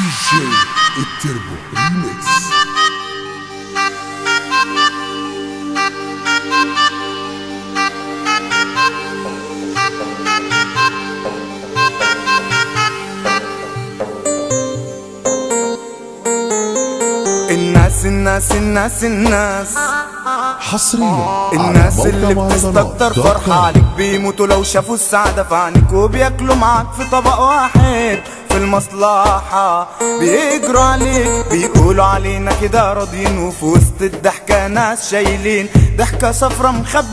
DJ التربو ريميكس. الناس حصريا الناس اللي بتستكتر فرحة عليك بيموتوا لو شافوا السعادة في عينيك، وبياكلوا معاك في طبق واحد في المصلحة، بيجروا عليك بيقولوا علينا كده راضيين، وفي وسط الضحكة ناس شايلين ضحكة صفرا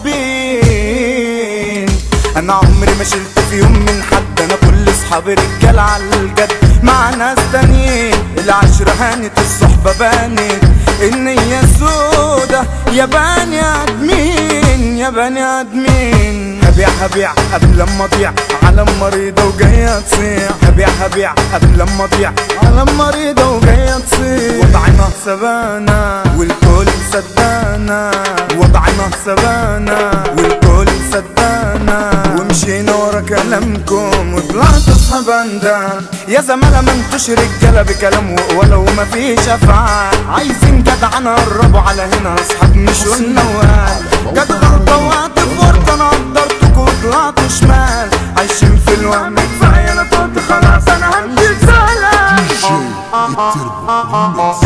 مخبين. انا عمري ما شلت في يوم من حد، انا كل اصحابي رجال على الجد، مع ناس تانيين العشرة هانت الصحبة بانت، النية سودة يا بني ادمين يا بني ادمين. هبيع قبل لما اضيع على مريضة وجاية تصيح، هبيع قبل لما اضيع على مريضة وجاية تصيح. وضعنا سبانا والكل صدقنا، وضعنا سبانا والكل صدقنا، ومشينا ورا كلامكم وطلعت اصحاب اندان. يا زمالة ما انتوش رجالة بكلام وقولة وما فيش افعال، عايزين جدع نقربوا على هنا اصحاب مش والنوال. جت غلطة وقت فرطة انا قدرتكوا وطلعتوا شمال، عايشين في الوهم كفاية انا طلت خلاص انا همشي بسلام. DJ التربو ريميكس.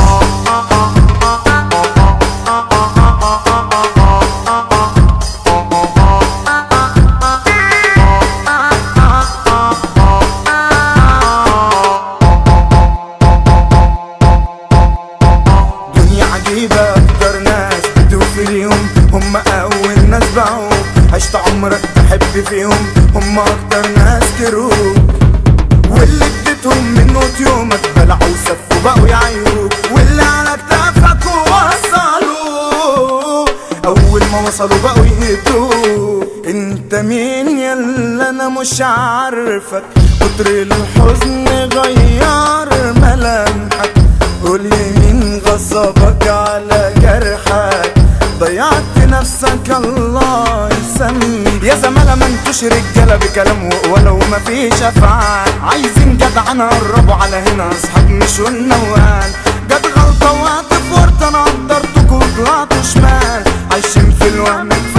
اكتر ناس بتوفي ليهم هم اول ناس باعوك، عشت عمرك تحب فيهم هم اكتر ناس كروك، واللي اديتهم من قوت يومك بلعوا وسفوا بقوا يعيروك، واللي على كتافك وصلوا اول ما وصلوا بقوا يهدوك. انت مين يلا انا مش عارفك، كتر الحزن غير ملامحك، قولي مين غصبك على جرحك، ضيعت نفسك الله يسميك. يا زمالة ما انتوش رجالة بكلام وقولة وما فيش افعال، عايزين جدع نقربوا على هنا اصحاب مش والنوال. جت غلطة وقت فرطة انا قدرتكوا وطلعتوا شمال، عايشين في الوهم